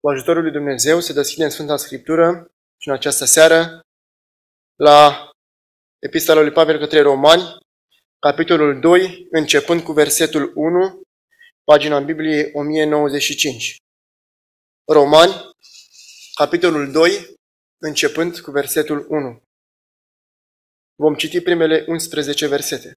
Cu ajutorul lui Dumnezeu se deschide în Sfânta Scriptură și în această seară la Epistola lui Pavel către Romani, capitolul 2, începând cu versetul 1, pagina Bibliei 1095. Romani, capitolul 2, începând cu versetul 1. Vom citi primele 11 versete.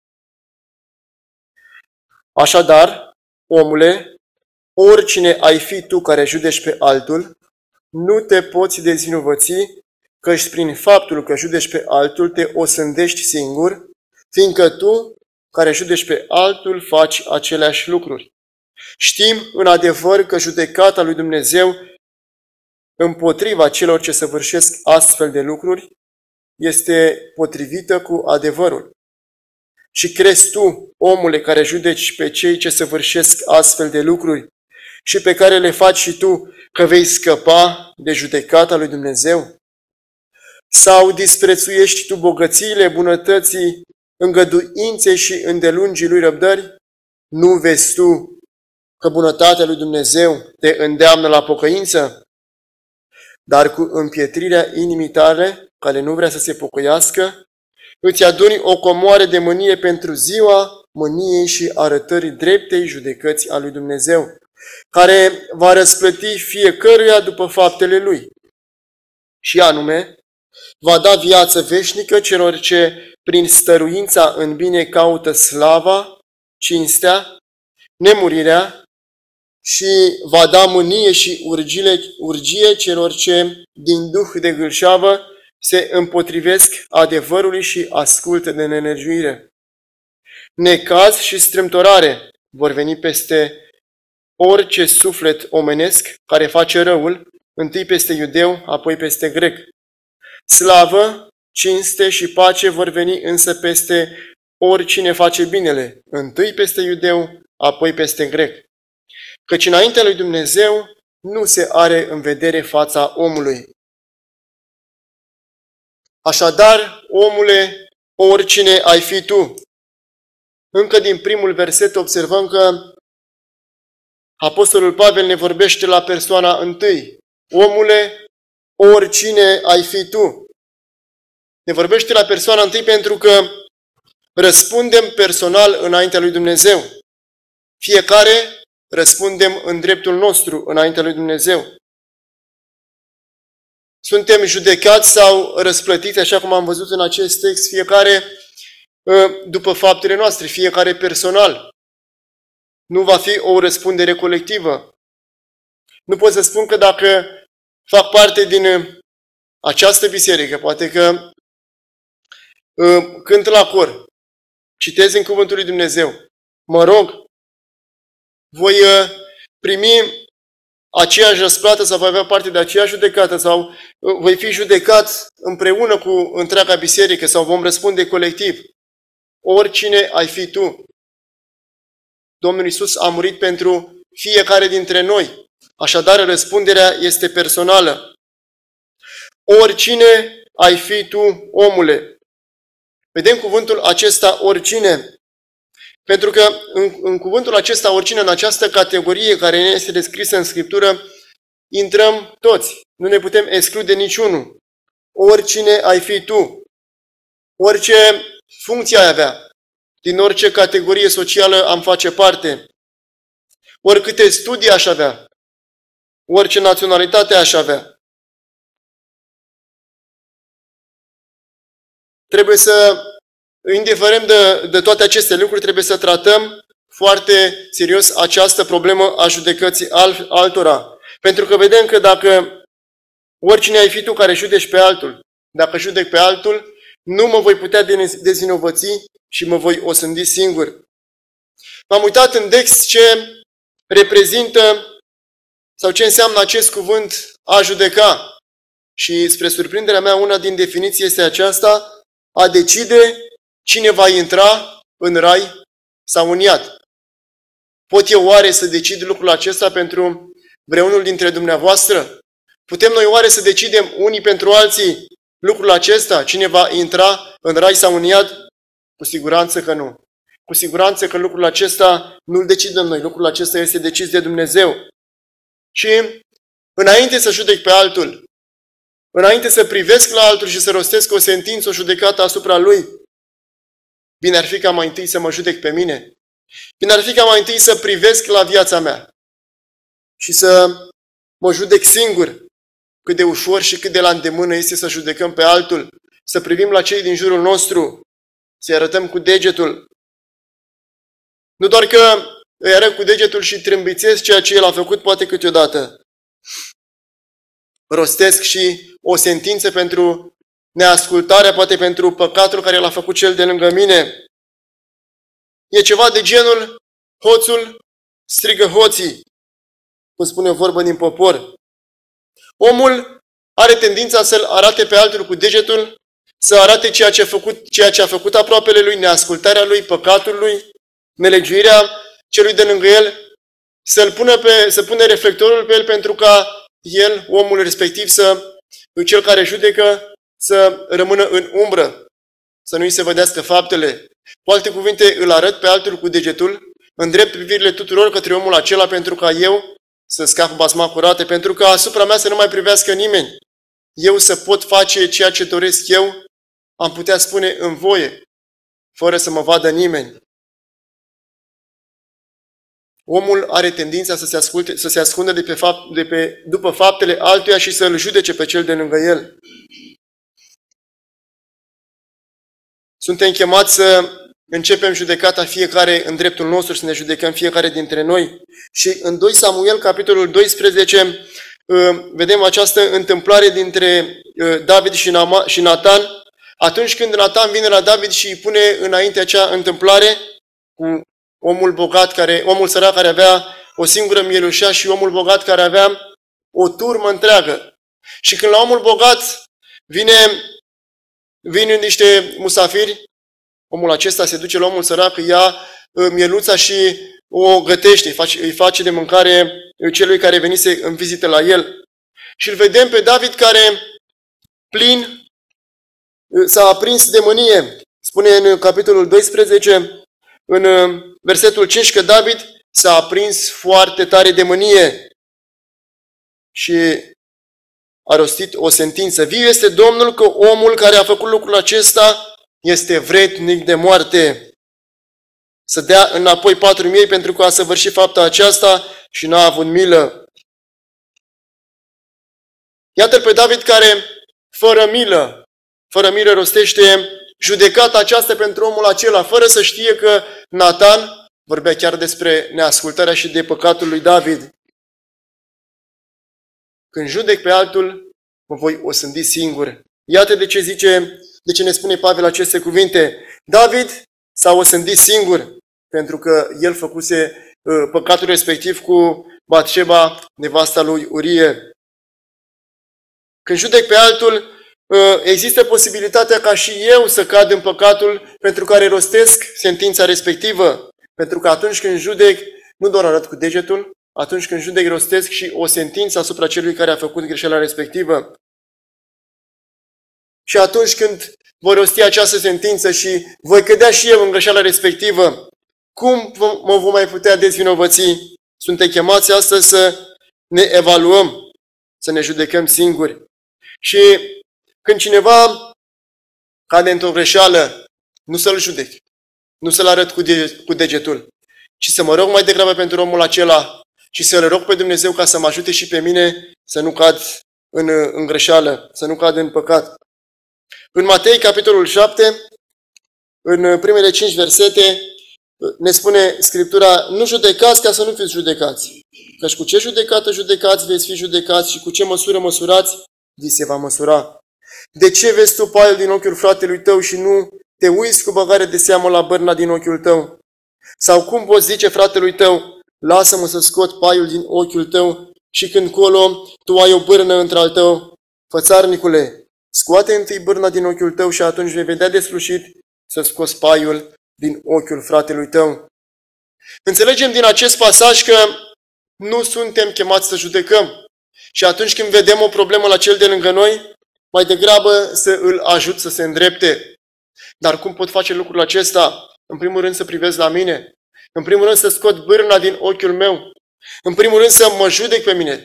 Așadar, omule, oricine ai fi tu care judeci pe altul, nu te poți dezvinovăți, căci prin faptul că judeci pe altul te osândești singur, fiindcă tu, care judeci pe altul, faci aceleași lucruri. Știm în adevăr că judecata lui Dumnezeu împotriva celor ce săvârșesc astfel de lucruri este potrivită cu adevărul. Și crezi tu, omule, care judeci pe cei ce săvârșesc astfel de lucruri și pe care le faci și tu, că vei scăpa de judecata lui Dumnezeu? Sau disprețuiești tu bogățiile bunătății, îngăduinței și îndelungii lui răbdări? Nu vezi tu că bunătatea lui Dumnezeu te îndeamnă la pocăință? Dar cu împietrirea inimii tale, care nu vrea să se pocăiască, îți aduni o comoară de mânie pentru ziua mâniei și arătării dreptei judecăți a lui Dumnezeu, care va răsplăti fiecăruia după faptele lui. Și anume, va da viață veșnică celor ce prin stăruința în bine caută slava, cinstea, nemurirea, și va da mânie și urgie celor ce din duh de gâlșavă se împotrivesc adevărului și ascultă de nenărjuire. Necaz și strâmtorare vor veni peste orice suflet omenesc care face răul, întâi peste iudeu, apoi peste grec. Slavă, cinste și pace vor veni însă peste oricine face binele, întâi peste iudeu, apoi peste grec. Căci înaintea lui Dumnezeu nu se are în vedere fața omului. Așadar, omule, oricine ai fi tu. Încă din primul verset observăm că Apostolul Pavel ne vorbește la persoana întâi. Omule, oricine ai fi tu. Ne vorbește la persoana întâi pentru că răspundem personal înaintea lui Dumnezeu. Fiecare răspundem în dreptul nostru înaintea lui Dumnezeu. Suntem judecați sau răsplătiți, așa cum am văzut în acest text, fiecare după faptele noastre, fiecare personal. Nu va fi o răspundere colectivă. Nu pot să spun că dacă fac parte din această biserică, poate că cânt la cor, citez în Cuvântul lui Dumnezeu, mă rog, voi primi aceeași răsplată sau voi avea parte de aceeași judecată sau voi fi judecat împreună cu întreaga biserică sau vom răspunde colectiv. Oricine ai fi tu. Domnul Iisus a murit pentru fiecare dintre noi. Așadar, răspunderea este personală. Oricine ai fi tu, omule. Vedem cuvântul acesta, oricine. Pentru că în cuvântul acesta, oricine, în această categorie care ne este descrisă în Scriptură, intrăm toți. Nu ne putem exclude niciunul. Oricine ai fi tu. Orice funcție ai avea. Din orice categorie socială am face parte. Oricâte studii aș avea. Orice naționalitate aș avea. Trebuie să, indiferent de toate aceste lucruri, trebuie să tratăm foarte serios această problemă a judecății altora. Pentru că vedem că dacă oricine ai fi tu care judeci pe altul, dacă judec pe altul, nu mă voi putea dezvinovăți și mă voi osândi singur. M-am uitat în text ce reprezintă sau ce înseamnă acest cuvânt a judeca. Și spre surprinderea mea, una din definiții este aceasta: a decide cine va intra în rai sau în iad. Pot eu oare să decid lucrul acesta pentru vreunul dintre dumneavoastră? Putem noi oare să decidem unii pentru alții lucrul acesta? Cine va intra în rai sau în iad? Cu siguranță că nu. Cu siguranță că lucrul acesta nu-l decidem noi. Lucrul acesta este decis de Dumnezeu. Și înainte să judec pe altul, înainte să privesc la altul și să rostesc o sentință, o judecată asupra lui, bine ar fi ca mai întâi să mă judec pe mine. Bine ar fi ca mai întâi să privesc la viața mea și să mă judec singur. Cât de ușor și cât de la îndemână este să judecăm pe altul, să privim la cei din jurul nostru, să-i arătăm cu degetul. Nu doar că îi arăt cu degetul și trâmbițesc ceea ce el a făcut, poate câteodată. Rostesc și o sentință pentru neascultarea, poate pentru păcatul care l-a făcut cel de lângă mine. E ceva de genul, hoțul strigă hoții, cum spune o vorbă din popor. Omul are tendința să-l arate pe altul cu degetul, să arate ceea ce a făcut aproapele lui, neascultarea lui, păcatul lui, nelegiuirea celui de lângă el, să pune reflectorul pe el pentru ca el, omul respectiv, cel care judecă, să rămână în umbră, să nu-i se vădească faptele. Cu alte cuvinte, îl arăt pe altul cu degetul, îndrept privirile tuturor către omul acela pentru ca eu să scap basma curate, pentru ca asupra mea să nu mai privească nimeni. Eu să pot face ceea ce doresc eu, am putea spune în voie, fără să mă vadă nimeni. Omul are tendința să se ascundă după faptele altuia și să îl judece pe cel de lângă el. Suntem chemați să începem judecata fiecare în dreptul nostru, să ne judecăm fiecare dintre noi. Și în 2 Samuel, capitolul 12, vedem această întâmplare dintre David și Natan. Atunci când Natan vine la David și îi pune înainte acea întâmplare cu omul sărac care avea o singură mielușea și omul bogat care avea o turmă întreagă. Și când la omul bogat vin niște musafiri, omul acesta se duce la omul sărac, ia mieluța și o gătește, îi face de mâncare celui care venise în vizită la el. Și îl vedem pe David care plin s-a aprins de mânie. Spune în capitolul 12, în versetul 5, că David s-a aprins foarte tare de mânie și a rostit o sentință. Viu este Domnul că omul care a făcut lucrul acesta este vrednic de moarte. Să dea înapoi 4.000 pentru că a săvârșit fapta aceasta și n-a avut milă. Iată pe David care, fără milă rostește judecata aceasta pentru omul acela, fără să știe că Natan vorbea chiar despre neascultarea și de păcatul lui David. Când judec pe altul, mă voi osândi singur. Iată de ce ne spune Pavel aceste cuvinte. David s-a osândit singur, pentru că el făcuse păcatul respectiv cu Batșeba, nevasta lui Urie. Când judec pe altul, există posibilitatea ca și eu să cad în păcatul pentru care rostesc sentința respectivă. Pentru că atunci când judec, nu doar arăt cu degetul, atunci când judec, rostesc și o sentință asupra celui care a făcut greșeala respectivă. Și atunci când voi rosti această sentință și voi cădea și eu în greșeala respectivă, cum mă vom mai putea dezvinovăți? Suntem chemați astăzi să ne evaluăm, să ne judecăm singuri. Și când cineva cade într-o greșeală, nu să-l judec, nu să-l arăt cu degetul, ci să mă rog mai degrabă pentru omul acela și să-L rog pe Dumnezeu ca să mă ajute și pe mine să nu cad în greșeală, să nu cad în păcat. În Matei, capitolul 7, în primele 5 versete, ne spune Scriptura, nu judecați ca să nu fiți judecați. Căci cu ce judecată judecați, veți fi judecați și cu ce măsură măsurați, vi se va măsura. De ce vezi tu paiul din ochiul fratelui tău și nu te uiți cu băgare de seamă la bârna din ochiul tău? Sau cum poți zice fratelui tău, lasă-mă să scot paiul din ochiul tău și când colo tu ai o bârnă între-al tău? Fățarnicule, scoate întâi bârna din ochiul tău și atunci vei vedea deslușit să scoți paiul din ochiul fratelui tău. Înțelegem din acest pasaj că nu suntem chemați să judecăm. Și atunci când vedem o problemă la cel de lângă noi, mai degrabă să îl ajut să se îndrepte. Dar cum pot face lucrul acesta? În primul rând să privesc la mine. În primul rând să scot bârna din ochiul meu. În primul rând să mă judec pe mine.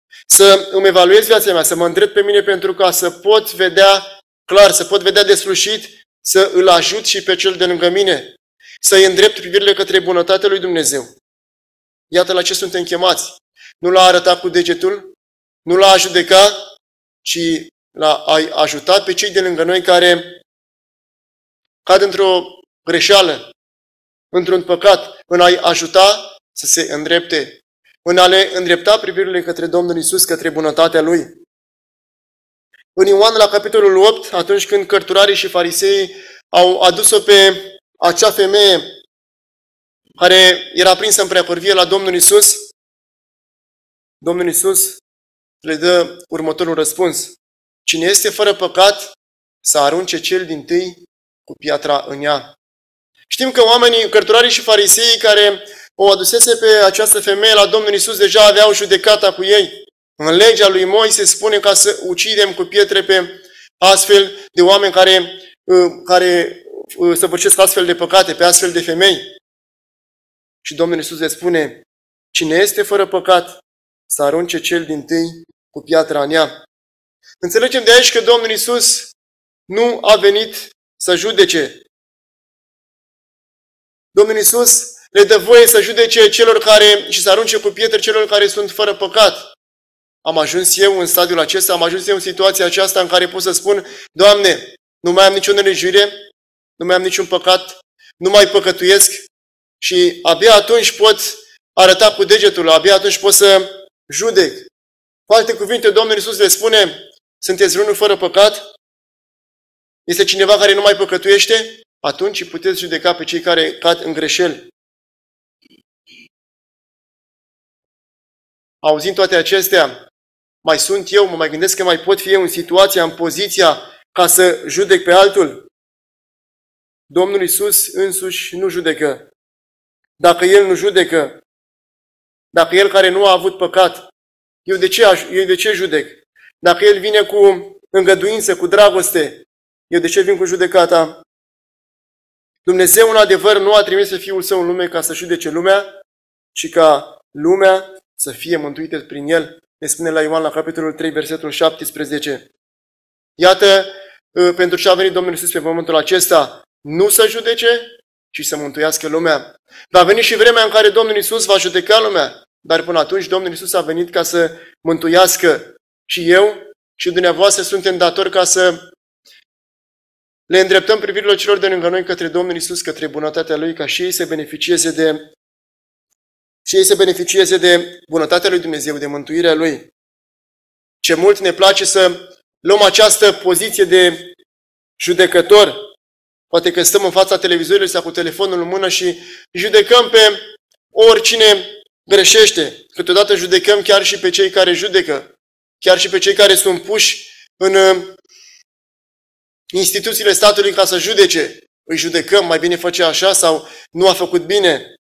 să îmi evaluez viața mea, să mă îndrept pe mine pentru ca să pot vedea clar, să pot vedea deslușit, să îl ajut și pe cel de lângă mine, să-i îndrept privirile către bunătatea lui Dumnezeu. Iată la ce suntem chemați. Nu la a arăta cu degetul, nu la a judeca, ci la a-i ajuta pe cei de lângă noi care cad într-o greșeală, într-un păcat, în a-i ajuta să se îndrepte, în a le îndrepta privirile către Domnul Iisus, către bunătatea Lui. În Ioan, la capitolul 8, atunci când cărturarii și fariseii au adus-o pe acea femeie care era prinsă în preacurvie la Domnul Iisus, Domnul Iisus le dă următorul răspuns. Cine este fără păcat, să arunce cel dintâi cu piatra în ea. Știm că oamenii, cărturarii și fariseii care o adusese pe această femeie la Domnul Iisus deja aveau judecata cu ei. În legea lui Moise spune ca să ucidem cu pietre pe astfel de oameni care săvârșesc astfel de păcate, pe astfel de femei. Și Domnul Iisus le spune, cine este fără păcat, să arunce cel dintâi cu piatra în ea. Înțelegem de aici că Domnul Iisus nu a venit să judece. Domnul Iisus le dă voie să judece și să arunce cu pietre celor care sunt fără păcat. Am ajuns eu în stadiul acesta, am ajuns eu în situația aceasta în care pot să spun, Doamne, nu mai am nicio nelegiuire, nu mai am niciun păcat, nu mai păcătuiesc și abia atunci pot arăta cu degetul, abia atunci pot să judec. Cu alte cuvinte, Domnul Iisus le spune, sunteți vreunul fără păcat? Este cineva care nu mai păcătuiește? Atunci puteți judeca pe cei care cad în greșeli. Auzind toate acestea, mai sunt eu, mă mai gândesc că mai pot fi eu în situația, în poziția ca să judec pe altul? Domnul Iisus însuși nu judecă. Dacă El nu judecă, dacă El care nu a avut păcat, eu de ce judec? Dacă El vine cu îngăduință, cu dragoste, eu de ce vin cu judecata? Dumnezeu, în adevăr, nu a trimis pe Fiul Său în lume ca să judece lumea, ci ca lumea să fie mântuită prin El. Ne spune la Ioan, la capitolul 3, versetul 17. Iată, pentru ce a venit Domnul Iisus pe pământul acesta, nu să judece, ci să mântuiască lumea. Va veni și vremea în care Domnul Iisus va judeca lumea, dar până atunci Domnul Iisus a venit ca să mântuiască. Și eu și dumneavoastră suntem datori ca să le îndreptăm privirile celor de lângă noi către Domnul Iisus, către bunătatea Lui, ca și ei să beneficieze de bunătatea Lui Dumnezeu, de mântuirea Lui. Ce mult ne place să luăm această poziție de judecător. Poate că stăm în fața televizorului sau cu telefonul în mână și judecăm pe oricine greșește. Câteodată judecăm chiar și pe cei care judecă, chiar și pe cei care sunt puși în instituțiile statului ca să judece. Îi judecăm, mai bine face așa sau nu a făcut bine.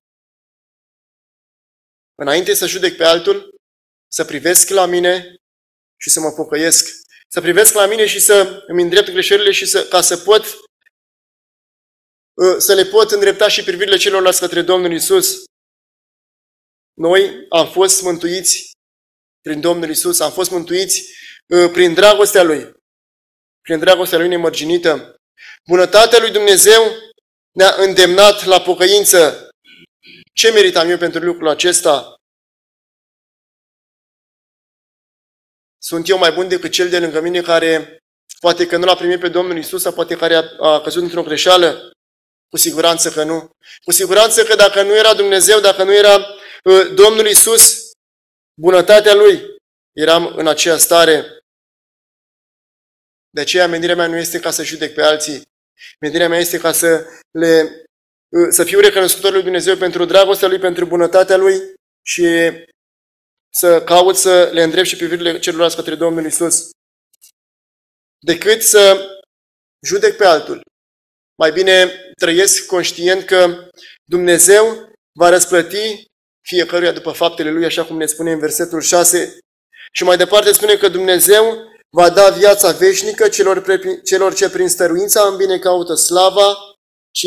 Înainte să judec pe altul, să privesc la mine și să mă pocăiesc. Să privesc la mine și să îmi îndrept greșelile și ca să le pot îndrepta și privirile celorlalți către Domnul Iisus. Noi am fost mântuiți prin Domnul Iisus, am fost mântuiți prin dragostea Lui. Prin dragostea Lui nemărginită. Bunătatea Lui Dumnezeu ne-a îndemnat la pocăință. Ce meritam eu pentru lucrul acesta? Sunt eu mai bun decât cel de lângă mine care poate că nu l-a primit pe Domnul Iisus sau poate care a căzut într-o greșeală? Cu siguranță că nu. Cu siguranță că dacă nu era Dumnezeu, dacă nu era Domnul Iisus, bunătatea Lui, eram în aceea stare. De aceea menirea mea nu este ca să judec pe alții. Menirea mea este ca să fiu recunoscător lui Dumnezeu pentru dragostea Lui, pentru bunătatea Lui și să caut să le îndrept și privirile celorlalți către Domnul Iisus. Decât să judec pe altul. Mai bine trăiesc conștient că Dumnezeu va răsplăti fiecăruia după faptele Lui, așa cum ne spune în versetul 6. Și mai departe spune că Dumnezeu va da viața veșnică celor ce prin stăruința în bine caută slava,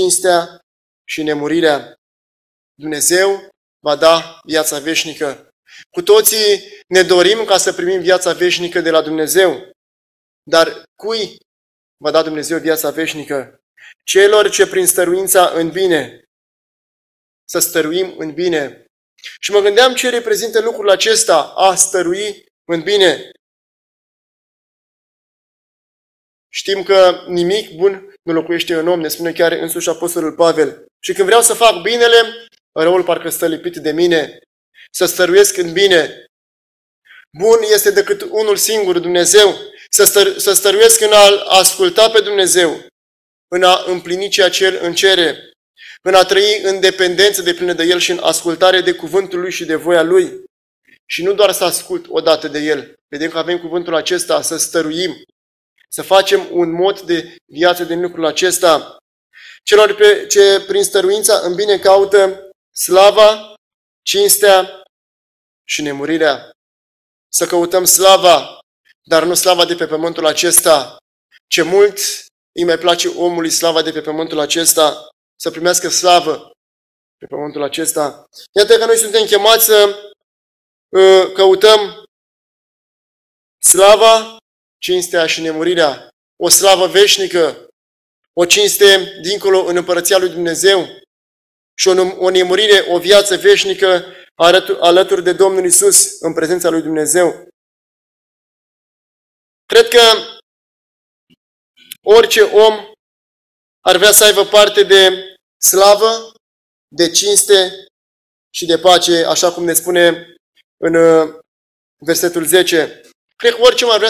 cinstea și nemurirea. Dumnezeu va da viața veșnică. Cu toții ne dorim ca să primim viața veșnică de la Dumnezeu. Dar cui va da Dumnezeu viața veșnică? Celor ce prin stăruința în bine, să stăruim în bine. Și mă gândeam ce reprezintă lucrul acesta, a stărui în bine. Știm că nimic bun nu locuiește în om, ne spune chiar însuși Apostolul Pavel. Și când vreau să fac binele, răul parcă stă lipit de mine. Să stăruiesc în bine. Bun este decât unul singur, Dumnezeu. Să stăruiesc în a asculta pe Dumnezeu, în a împlini ceea ce El îmi cere, în a trăi în dependență de plină de El și în ascultare de cuvântul Lui și de voia Lui. Și nu doar să ascult odată de El. Vedem că avem cuvântul acesta, să stăruim, să facem un mod de viață din lucrul acesta. Celor ce prin stăruința în bine caută slava, cinstea și nemurirea. Să căutăm slava, dar nu slava de pe pământul acesta. Ce mult îi mai place omului slava de pe pământul acesta, să primească slavă pe pământul acesta. Iată că noi suntem chemați să căutăm slava, cinstea și nemurirea. O slavă veșnică, o cinste dincolo în împărăția lui Dumnezeu și o nemurire, o viață veșnică alături de Domnul Iisus în prezența lui Dumnezeu. Cred că orice om ar vrea să aibă parte de slavă, de cinste și de pace, așa cum ne spune în versetul 10. Cred că orice om ar vrea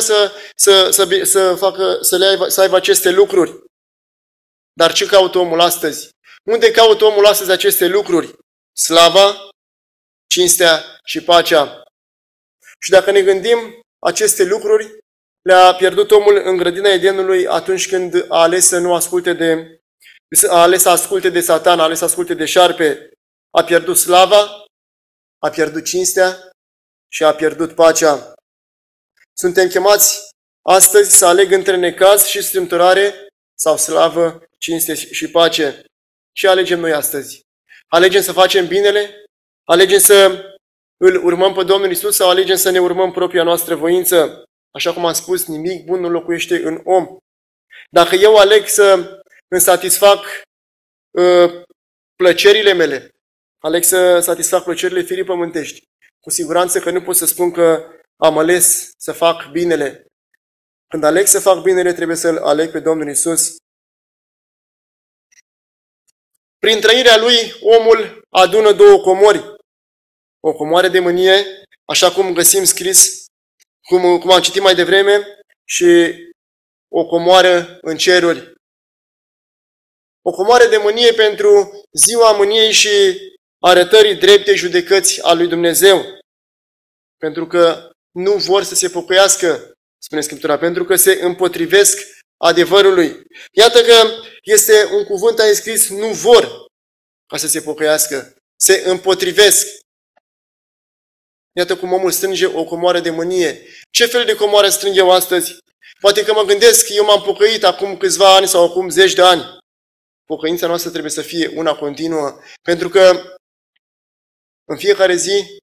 să aibă aceste lucruri. Dar ce caută omul astăzi? Unde caută omul astăzi aceste lucruri? Slava, cinstea și pacea. Și dacă ne gândim, aceste lucruri le-a pierdut omul în grădina Edenului atunci când a ales să nu asculte a ales să asculte de Satan, a ales să asculte de șarpe. A pierdut slava, a pierdut cinstea și a pierdut pacea. Suntem chemați astăzi să aleg între necaz și strâmtorare sau slavă, cinste și pace. Ce alegem noi astăzi? Alegem să facem binele? Alegem să îl urmăm pe Domnul Iisus sau alegem să ne urmăm propria noastră voință? Așa cum am spus, nimic bun nu locuiește în om. Dacă eu aleg să îmi satisfac plăcerile mele, aleg să satisfac plăcerile firii pământești, cu siguranță că nu pot să spun că am ales să fac binele. Când aleg să fac binele, trebuie să-L aleg pe Domnul Iisus. Prin trăirea lui, omul adună două comori. O comoară de mânie, așa cum găsim scris, cum am citit mai devreme, și o comoară în ceruri. O comoară de mânie pentru ziua mâniei și arătării dreptei judecăți a lui Dumnezeu. Pentru că nu vor să se pocăiască, spune Scriptura, pentru că se împotrivesc adevărului. Iată că este un cuvânt aici scris, nu vor ca să se pocăiască, se împotrivesc. Iată cum omul strânge o comoară de mânie. Ce fel de comoară strâng eu astăzi? Poate că mă gândesc, eu m-am pocăit acum câțiva ani sau acum 10 de ani. Pocăința noastră trebuie să fie una continuă, pentru că în fiecare zi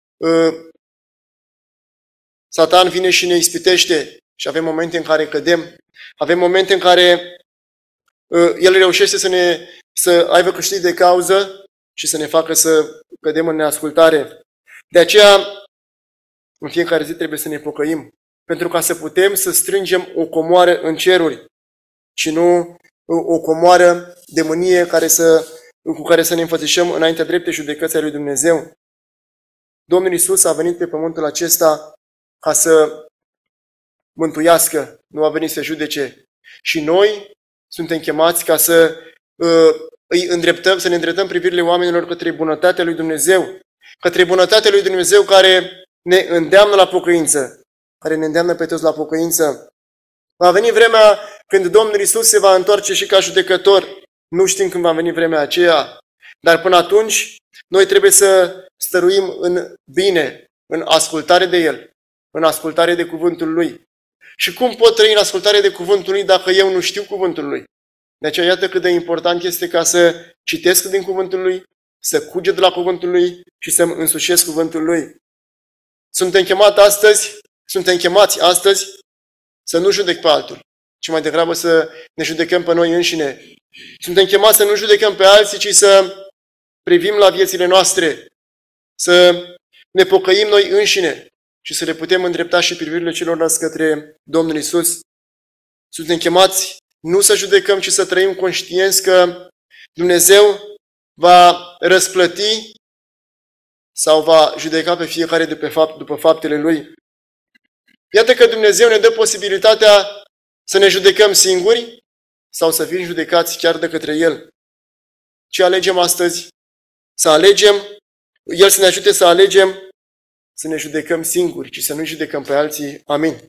Satan vine și ne ispitește și avem momente în care cădem, avem momente în care el reușește să aibă câștig de cauză și să ne facă să cădem în neascultare. De aceea, în fiecare zi trebuie să ne pocăim, pentru ca să putem să strângem o comoară în ceruri și nu o comoară de mânie cu care să ne înfățișăm înaintea dreptei judecății a lui Dumnezeu. Domnul Iisus a venit pe pământul acesta ca să mântuiască, nu a venit să judece. Și noi suntem chemați ca să ne îndreptăm privirile oamenilor către bunătatea lui Dumnezeu, către bunătatea lui Dumnezeu care ne îndeamnă la pocăință, care ne îndeamnă pe toți la pocăință. Va veni vremea când Domnul Iisus se va întoarce și ca judecător. Nu știm când va veni vremea aceea, dar până atunci noi trebuie să stăruim în bine, în ascultare de El, în ascultare de cuvântul Lui. Și cum pot trăi în ascultare de cuvântul Lui dacă eu nu știu cuvântul Lui? De aceea iată cât de important este ca să citesc din cuvântul Lui, să cuget de la cuvântul Lui și să-mi însușesc cuvântul Lui. Suntem chemați astăzi să nu judec pe altul, ci mai degrabă să ne judecăm pe noi înșine. Suntem chemați să nu judecăm pe alții, ci să privim la viețile noastre, să ne pocăim noi înșine și să le putem îndrepta și privirile celorlalți către Domnul Iisus. Suntem chemați nu să judecăm, ci să trăim conștienți că Dumnezeu va răsplăti sau va judeca pe fiecare după faptele Lui. Iată că Dumnezeu ne dă posibilitatea să ne judecăm singuri sau să fim judecați chiar de către El. Ce alegem astăzi? Să alegem, El să ne ajute să alegem să ne judecăm singuri, ci să nu judecăm pe alții. Amin.